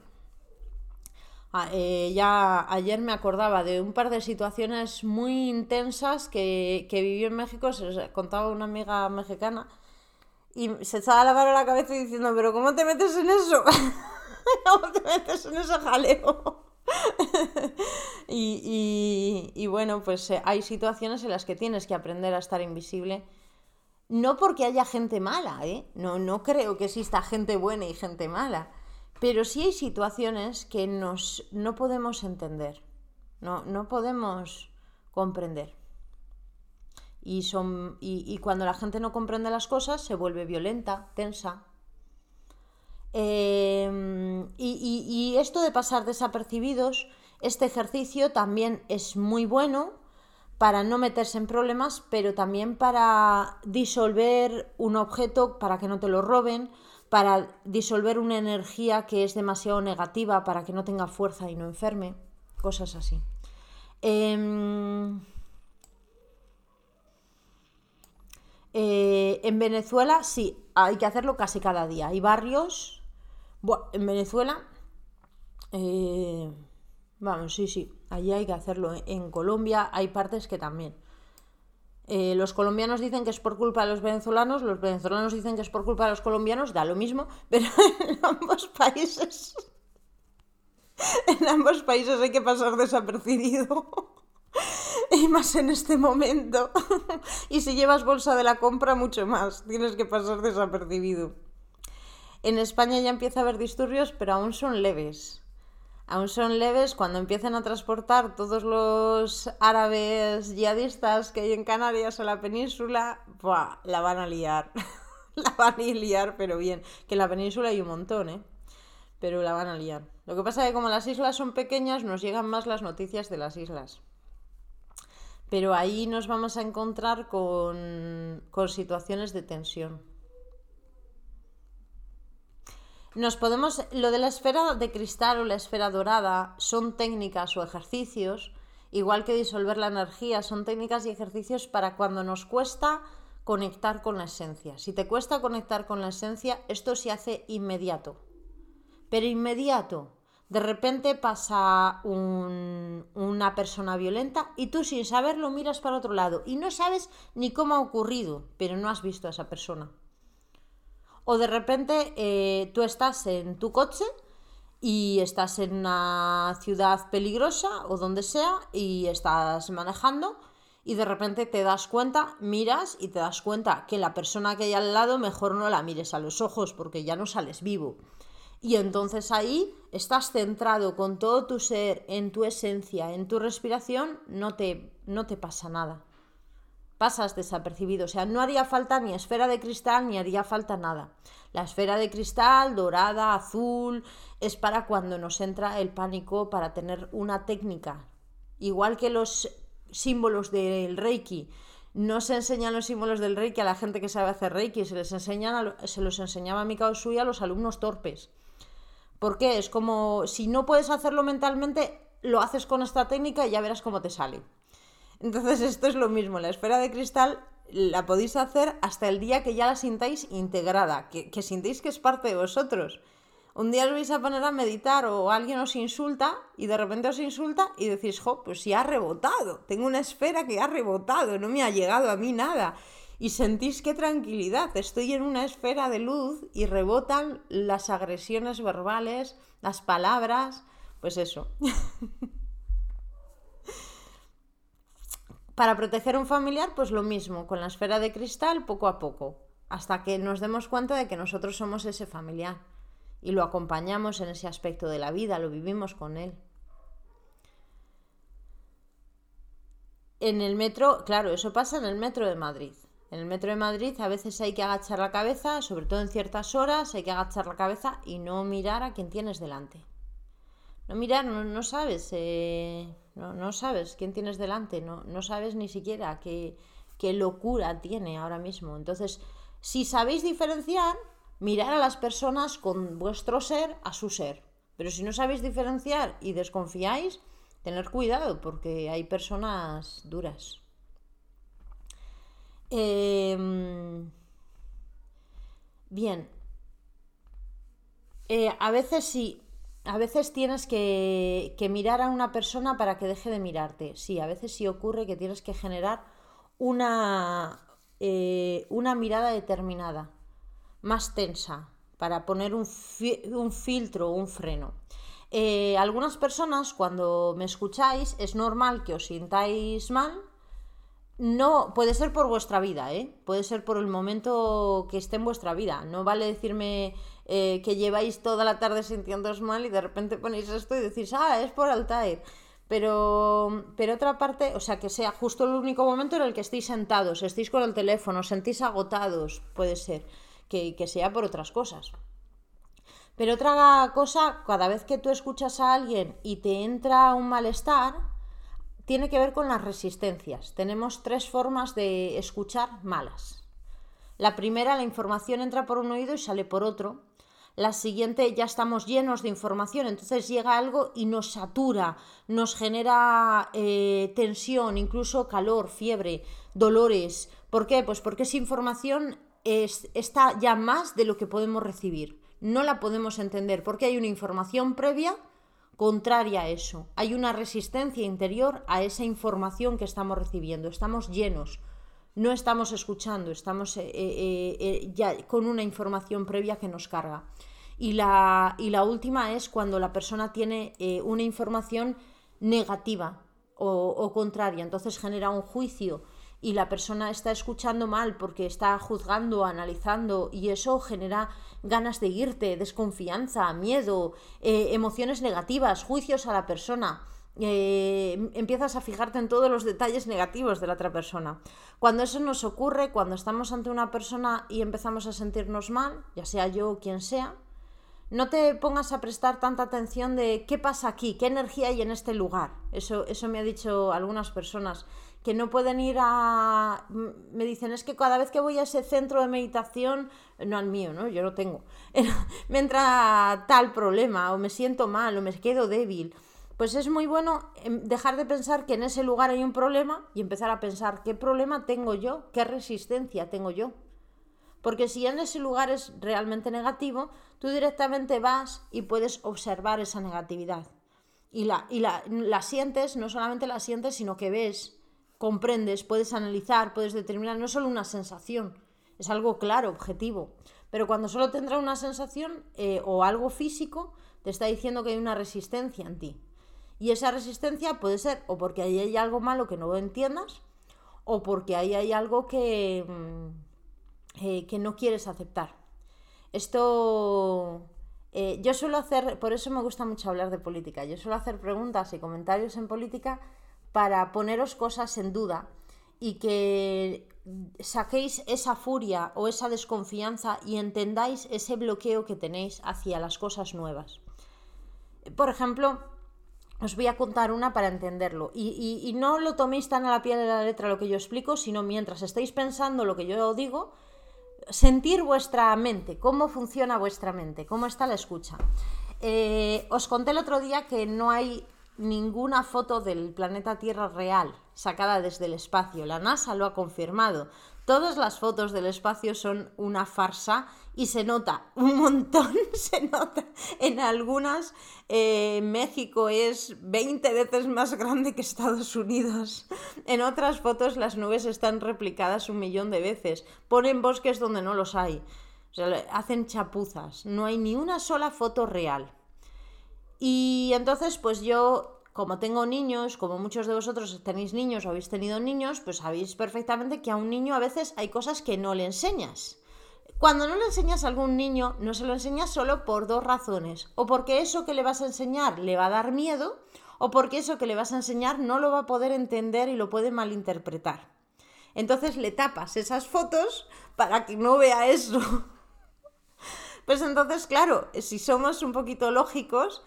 [SPEAKER 1] Ya ayer me acordaba de un par de situaciones muy intensas que viví en México. Se contaba una amiga mexicana y se echaba la mano a la cabeza diciendo, pero ¿cómo te metes en eso? ¿Cómo te metes en ese jaleo? y bueno, pues hay situaciones en las que tienes que aprender a estar invisible. No porque haya gente mala, no creo que exista gente buena y gente mala. Pero sí hay situaciones que no podemos entender, no podemos comprender. Y cuando la gente no comprende las cosas se vuelve violenta, tensa. Y esto de pasar desapercibidos, este ejercicio también es muy bueno para no meterse en problemas, pero también para disolver un objeto para que no te lo roben, para disolver una energía que es demasiado negativa para que no tenga fuerza y no enferme, cosas así. En Venezuela sí, hay que hacerlo casi cada día. Hay barrios, en Venezuela, vamos, sí, allí hay que hacerlo. En Colombia hay partes que también. Los colombianos dicen que es por culpa de los venezolanos dicen que es por culpa de los colombianos, da lo mismo, pero en ambos países hay que pasar desapercibido. Y más en este momento. Y si llevas bolsa de la compra, mucho más, tienes que pasar desapercibido. En España ya empieza a haber disturbios, pero aún son leves. Cuando empiecen a transportar todos los árabes yihadistas que hay en Canarias o la península, ¡buah!, la van a liar. La van a liar, pero bien. Que en la península hay un montón, ¿eh? Pero la van a liar. Lo que pasa es que como las islas son pequeñas, nos llegan más las noticias de las islas. Pero ahí nos vamos a encontrar con situaciones de tensión. Lo de la esfera de cristal o la esfera dorada son técnicas o ejercicios, igual que disolver la energía, son técnicas y ejercicios para cuando nos cuesta conectar con la esencia. Si te cuesta conectar con la esencia, esto se hace inmediato. Pero inmediato. De repente pasa una persona violenta y tú sin saberlo miras para otro lado y no sabes ni cómo ha ocurrido, pero no has visto a esa persona. O de repente tú estás en tu coche y estás en una ciudad peligrosa o donde sea y estás manejando y de repente te das cuenta, miras y te das cuenta que la persona que hay al lado mejor no la mires a los ojos porque ya no sales vivo. Y entonces ahí estás centrado con todo tu ser, en tu esencia, en tu respiración, no te pasa nada. Pasas desapercibido, o sea, no haría falta ni esfera de cristal ni haría falta nada. La esfera de cristal, dorada, azul, es para cuando nos entra el pánico, para tener una técnica. Igual que los símbolos del Reiki. No se enseñan los símbolos del Reiki a la gente que sabe hacer Reiki, se los enseñaba Mikao Usui a los alumnos torpes. ¿Por qué? Es como, si no puedes hacerlo mentalmente, lo haces con esta técnica y ya verás cómo te sale. Entonces esto es lo mismo, la esfera de cristal la podéis hacer hasta el día que ya la sintáis integrada, que sintéis que es parte de vosotros. Un día os vais a poner a meditar o alguien os insulta y de repente os insulta y decís, pues sí ha rebotado, tengo una esfera que ha rebotado, no me ha llegado a mí nada. Y sentís qué tranquilidad, estoy en una esfera de luz y rebotan las agresiones verbales, las palabras, pues eso. Para proteger a un familiar, pues lo mismo, con la esfera de cristal poco a poco, hasta que nos demos cuenta de que nosotros somos ese familiar y lo acompañamos en ese aspecto de la vida, lo vivimos con él. En el metro, claro, eso pasa en el metro de Madrid. En el metro de Madrid a veces hay que agachar la cabeza, sobre todo en ciertas horas, hay que agachar la cabeza y no mirar a quien tienes delante. No mirar, no sabes, no sabes quién tienes delante, no sabes ni siquiera qué locura tiene ahora mismo. Entonces, si sabéis diferenciar, mirar a las personas con vuestro ser a su ser. Pero si no sabéis diferenciar y desconfiáis, tener cuidado porque hay personas duras. Bien. A veces sí. A veces tienes que mirar a una persona para que deje de mirarte. Sí, a veces sí ocurre que tienes que generar una mirada determinada, más tensa, para poner un filtro o un freno. Algunas personas, cuando me escucháis, es normal que os sintáis mal. No, puede ser por vuestra vida, puede ser por el momento que esté en vuestra vida. No vale decirme que lleváis toda la tarde sintiéndoos mal y de repente ponéis esto y decís, es por Altair. Pero otra parte, o sea, que sea justo el único momento en el que estéis sentados, estéis con el teléfono, os sentís agotados, puede ser, que sea por otras cosas. Pero otra cosa, cada vez que tú escuchas a alguien y te entra un malestar, tiene que ver con las resistencias. Tenemos 3 formas de escuchar malas. La primera, la información entra por un oído y sale por otro. La siguiente, ya estamos llenos de información, entonces llega algo y nos satura, nos genera tensión, incluso calor, fiebre, dolores. ¿Por qué? Pues porque esa información está ya más de lo que podemos recibir. No la podemos entender porque hay una información previa contraria a eso. Hay una resistencia interior a esa información que estamos recibiendo. Estamos llenos, no estamos escuchando, estamos ya con una información previa que nos carga. Y la última es cuando la persona tiene una información negativa o contraria, entonces genera un juicio y la persona está escuchando mal porque está juzgando, analizando y eso genera ganas de irte, desconfianza, miedo, emociones negativas, juicios a la persona. empiezas a fijarte en todos los detalles negativos de la otra persona. Cuando eso nos ocurre, cuando estamos ante una persona y empezamos a sentirnos mal, ya sea yo o quien sea, no te pongas a prestar tanta atención de qué pasa aquí, qué energía hay en este lugar. Eso me ha dicho algunas personas, que no pueden ir a... Me dicen, es que cada vez que voy a ese centro de meditación, no al mío, ¿no? Yo lo tengo, me entra tal problema, o me siento mal, o me quedo débil. Pues es muy bueno dejar de pensar que en ese lugar hay un problema y empezar a pensar qué problema tengo yo, qué resistencia tengo yo. Porque si en ese lugar es realmente negativo, tú directamente vas y puedes observar esa negatividad. Y la sientes, no solamente la sientes, sino que ves, comprendes, puedes analizar, puedes determinar, no es solo una sensación, es algo claro, objetivo. Pero cuando solo tendrá una sensación o algo físico, te está diciendo que hay una resistencia en ti. Y esa resistencia puede ser o porque ahí hay algo malo que no lo entiendas, o porque ahí hay algo que no quieres aceptar. Esto yo suelo hacer, por eso me gusta mucho hablar de política, yo suelo hacer preguntas y comentarios en política para poneros cosas en duda y que saquéis esa furia o esa desconfianza y entendáis ese bloqueo que tenéis hacia las cosas nuevas. Por ejemplo, os voy a contar una para entenderlo y no lo toméis tan a la pie de la letra lo que yo explico, sino mientras estéis pensando lo que yo digo, sentir vuestra mente, cómo funciona vuestra mente, cómo está la escucha. Os conté el otro día que no hay ninguna foto del planeta Tierra real sacada desde el espacio. La NASA lo ha confirmado. Todas las fotos del espacio son una farsa y se nota un montón, se nota. En algunas México es 20 veces más grande que Estados Unidos. En otras fotos las nubes están replicadas 1.000.000 de veces. Ponen bosques donde no los hay. O sea, hacen chapuzas. No hay ni una sola foto real. Y entonces pues yo, como tengo niños, como muchos de vosotros tenéis niños o habéis tenido niños, pues sabéis perfectamente que a un niño a veces hay cosas que no le enseñas. Cuando no le enseñas a algún niño, no se lo enseñas solo por dos razones. O porque eso que le vas a enseñar le va a dar miedo, o porque eso que le vas a enseñar no lo va a poder entender y lo puede malinterpretar. Entonces le tapas esas fotos para que no vea eso. Pues entonces, claro, si somos un poquito lógicos,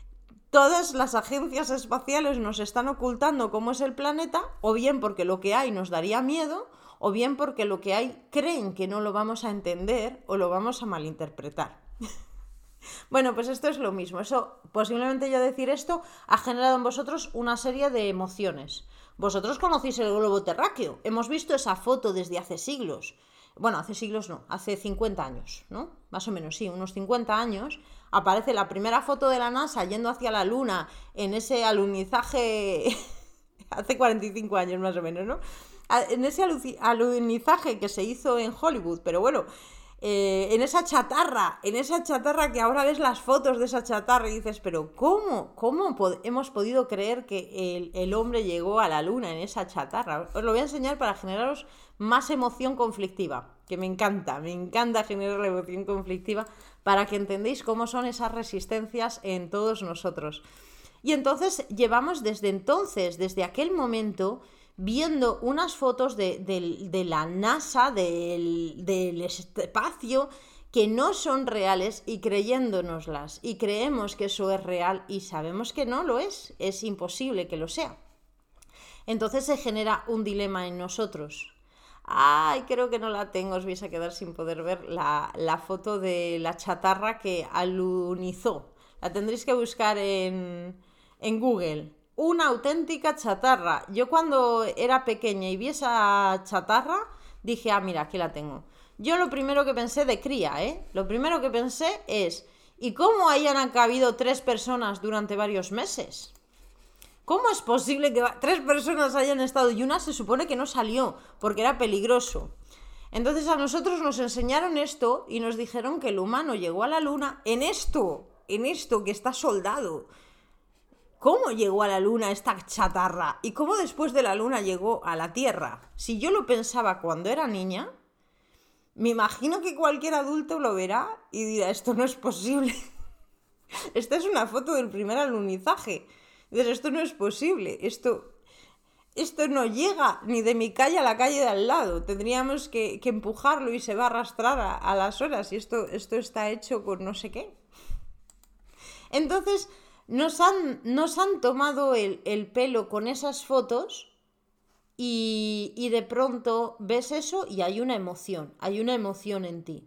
[SPEAKER 1] todas las agencias espaciales nos están ocultando cómo es el planeta, o bien porque lo que hay nos daría miedo, o bien porque lo que hay creen que no lo vamos a entender o lo vamos a malinterpretar. Bueno, pues esto es lo mismo. Eso, posiblemente yo decir esto ha generado en vosotros una serie de emociones. Vosotros conocéis el globo terráqueo. Hemos visto esa foto desde hace siglos. Bueno, hace siglos no, hace 50 años, ¿no? Más o menos, sí, unos 50 años. Aparece la primera foto de la NASA yendo hacia la Luna en ese alunizaje, hace 45 años más o menos, ¿no? En ese alunizaje que se hizo en Hollywood, pero bueno, en esa chatarra que ahora ves las fotos de esa chatarra y dices, pero ¿cómo hemos podido creer que el hombre llegó a la Luna en esa chatarra? Os lo voy a enseñar para generaros más emoción conflictiva, que me encanta generar la emoción conflictiva para que entendáis cómo son esas resistencias en todos nosotros. Y entonces llevamos desde aquel momento, viendo unas fotos de la NASA, del espacio, que no son reales y creyéndonoslas. Y creemos que eso es real y sabemos que no lo es imposible que lo sea. Entonces se genera un dilema en nosotros. Ay, creo que no la tengo, os vais a quedar sin poder ver la foto de la chatarra que alunizó. La tendréis que buscar en Google. Una auténtica chatarra. Yo cuando era pequeña y vi esa chatarra, dije, mira, aquí la tengo. Yo lo primero que pensé de cría, lo primero que pensé es, ¿y cómo hayan cabido 3 personas durante varios meses? ¿Cómo es posible que 3 personas hayan estado y una se supone que no salió porque era peligroso? Entonces a nosotros nos enseñaron esto y nos dijeron que el humano llegó a la Luna en esto que está soldado. ¿Cómo llegó a la Luna esta chatarra? ¿Y cómo después de la Luna llegó a la Tierra? Si yo lo pensaba cuando era niña, me imagino que cualquier adulto lo verá y dirá, esto no es posible. Esta es una foto del primer alunizaje. Dices, esto no es posible, esto no llega ni de mi calle a la calle de al lado. Tendríamos que empujarlo y se va a arrastrar a las horas. Y esto está hecho con no sé qué. Entonces, nos han tomado el pelo con esas fotos y de pronto ves eso y hay una emoción en ti.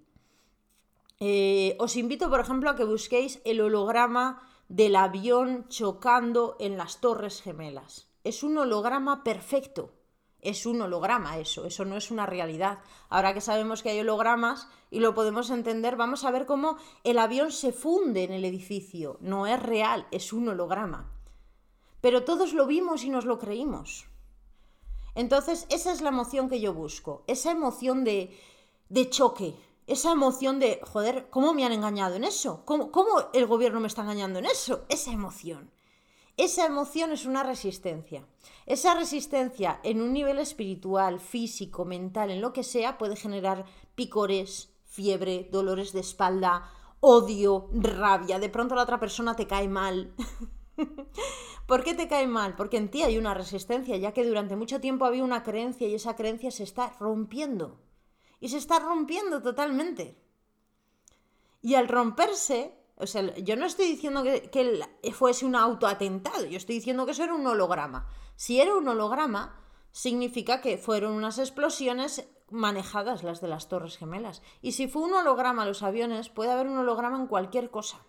[SPEAKER 1] Os invito, por ejemplo, a que busquéis el holograma del avión chocando en las Torres Gemelas. Es un holograma perfecto. Es un holograma eso no es una realidad. Ahora que sabemos que hay hologramas y lo podemos entender, vamos a ver cómo el avión se funde en el edificio. No es real, es un holograma. Pero todos lo vimos y nos lo creímos. Entonces, esa es la emoción que yo busco. Esa emoción de choque. Esa emoción de, joder, ¿cómo me han engañado en eso? ¿Cómo el gobierno me está engañando en eso? Esa emoción. Esa emoción es una resistencia. Esa resistencia en un nivel espiritual, físico, mental, en lo que sea, puede generar picores, fiebre, dolores de espalda, odio, rabia. De pronto la otra persona te cae mal. ¿Por qué te cae mal? Porque en ti hay una resistencia, ya que durante mucho tiempo había una creencia y esa creencia se está rompiendo. Y se está rompiendo totalmente. Y al romperse, o sea, yo no estoy diciendo que fuese un autoatentado, yo estoy diciendo que eso era un holograma. Si era un holograma, significa que fueron unas explosiones manejadas las de las Torres Gemelas. Y si fue un holograma los aviones, puede haber un holograma en cualquier cosa.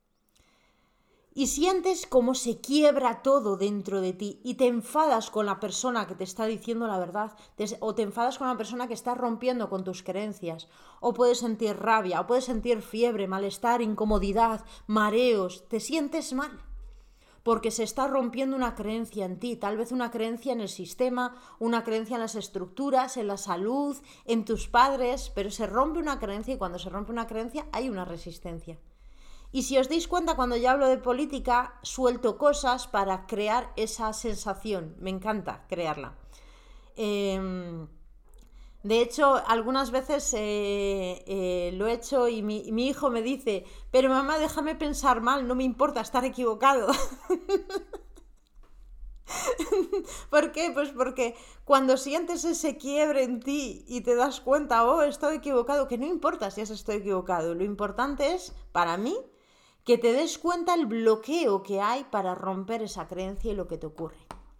[SPEAKER 1] Y sientes cómo se quiebra todo dentro de ti y te enfadas con la persona que te está diciendo la verdad, o te enfadas con la persona que está rompiendo con tus creencias, o puedes sentir rabia, o puedes sentir fiebre, malestar, incomodidad, mareos, te sientes mal, porque se está rompiendo una creencia en ti, tal vez una creencia en el sistema, una creencia en las estructuras, en la salud, en tus padres, pero se rompe una creencia y cuando se rompe una creencia hay una resistencia. Y si os dais cuenta, cuando yo hablo de política, suelto cosas para crear esa sensación. Me encanta crearla. De hecho, algunas veces lo he hecho y mi hijo me dice, pero mamá, déjame pensar mal, no me importa estar equivocado. ¿Por qué? Pues porque cuando sientes ese quiebre en ti y te das cuenta, oh, estoy equivocado, que no importa si estoy equivocado. Lo importante es, para mí, que te des cuenta el bloqueo que hay para romper esa creencia y lo que te ocurre.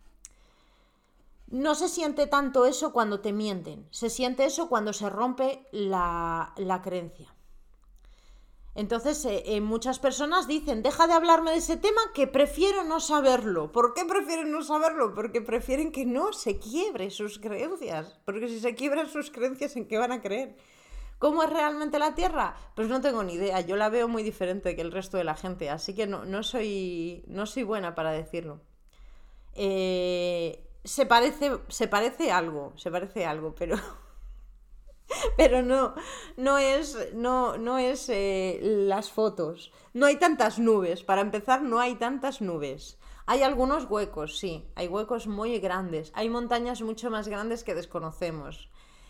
[SPEAKER 1] No se siente tanto eso cuando te mienten, se siente eso cuando se rompe la creencia. Entonces, muchas personas dicen, deja de hablarme de ese tema que prefiero no saberlo. ¿Por qué prefieren no saberlo? Porque prefieren que no se quiebre sus creencias. Porque si se quiebran sus creencias, ¿en qué van a creer? ¿Cómo es realmente la Tierra? Pues no tengo ni idea, yo la veo muy diferente que el resto de la gente, así que no soy buena para decirlo. Se parece algo, pero pero no es las fotos. No hay tantas nubes, para empezar no hay tantas nubes. Hay algunos huecos, sí, hay huecos muy grandes, hay montañas mucho más grandes que desconocemos.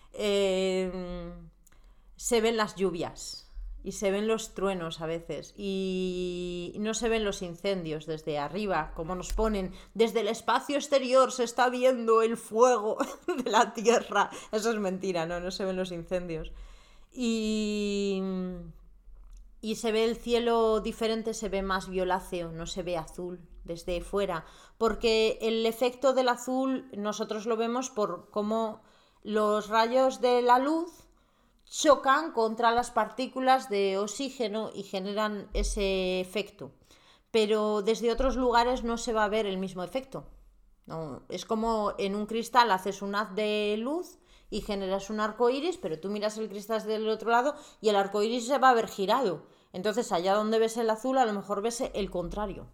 [SPEAKER 1] Se ven las lluvias y se ven los truenos a veces y no se ven los incendios desde arriba, como nos ponen, desde el espacio exterior se está viendo el fuego de la Tierra. Eso es mentira, no se ven los incendios. Y se ve el cielo diferente, se ve más violáceo, no se ve azul desde fuera, porque el efecto del azul nosotros lo vemos por cómo los rayos de la luz chocan contra las partículas de oxígeno y generan ese efecto. Pero desde otros lugares no se va a ver el mismo efecto. No, es como en un cristal haces un haz de luz y generas un arco iris, pero tú miras el cristal del otro lado y el arco iris se va a ver girado. Entonces allá donde ves el azul a lo mejor ves el contrario.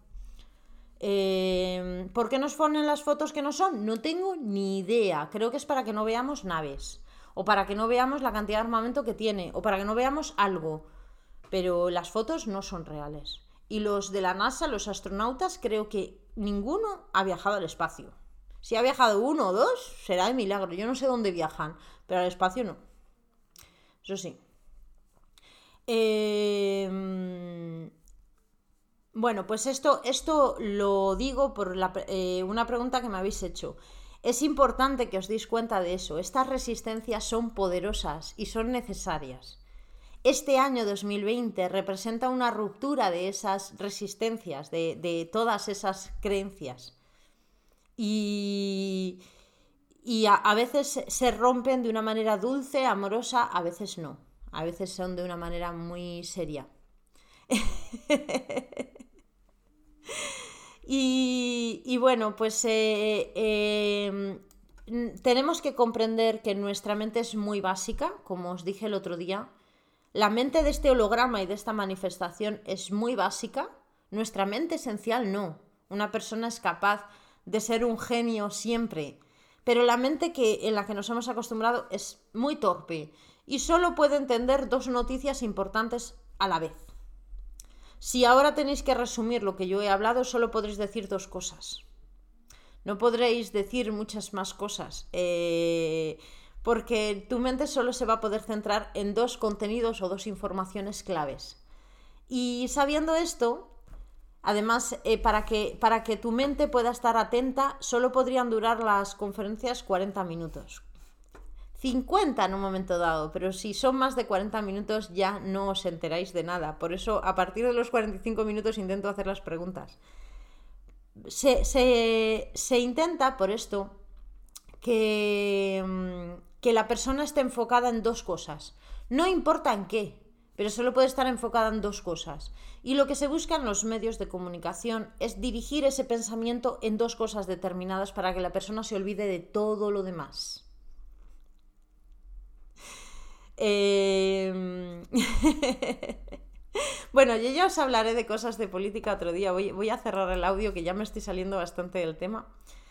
[SPEAKER 1] ¿Por qué nos ponen las fotos que no son? No tengo ni idea. Creo que es para que no veamos naves, o para que no veamos la cantidad de armamento que tiene, o para que no veamos algo. Pero las fotos no son reales. Y los de la NASA, los astronautas, creo que ninguno ha viajado al espacio. Si ha viajado uno o dos, será de milagro. Yo no sé dónde viajan, pero al espacio no. Eso sí. Bueno, pues esto lo digo por una pregunta que me habéis hecho. Es importante que os deis cuenta de eso. Estas resistencias son poderosas y son necesarias. Este año 2020 representa una ruptura de esas resistencias, de todas esas creencias. Y, a veces se rompen de una manera dulce, amorosa, a veces no. A veces son de una manera muy seria. Y bueno, pues tenemos que comprender que nuestra mente es muy básica, como os dije el otro día. La mente de este holograma y de esta manifestación es muy básica. Nuestra mente esencial no. Una persona es capaz de ser un genio siempre. Pero la mente en la que nos hemos acostumbrado es muy torpe y solo puede entender 2 noticias importantes a la vez. Si ahora tenéis que resumir lo que yo he hablado, solo podréis decir 2 cosas. No podréis decir muchas más cosas, porque tu mente solo se va a poder centrar en 2 contenidos o 2 informaciones claves. Y sabiendo esto, además, para que tu mente pueda estar atenta, solo podrían durar las conferencias 40 minutos. 50 en un momento dado, pero si son más de 40 minutos ya no os enteráis de nada. Por eso, a partir de los 45 minutos intento hacer las preguntas. Se intenta, por esto, que la persona esté enfocada en 2 cosas. No importa en qué, pero solo puede estar enfocada en 2 cosas. Y lo que se busca en los medios de comunicación es dirigir ese pensamiento en 2 cosas determinadas para que la persona se olvide de todo lo demás. Bueno, yo ya os hablaré de cosas de política otro día. Voy a cerrar el audio, que ya me estoy saliendo bastante del tema.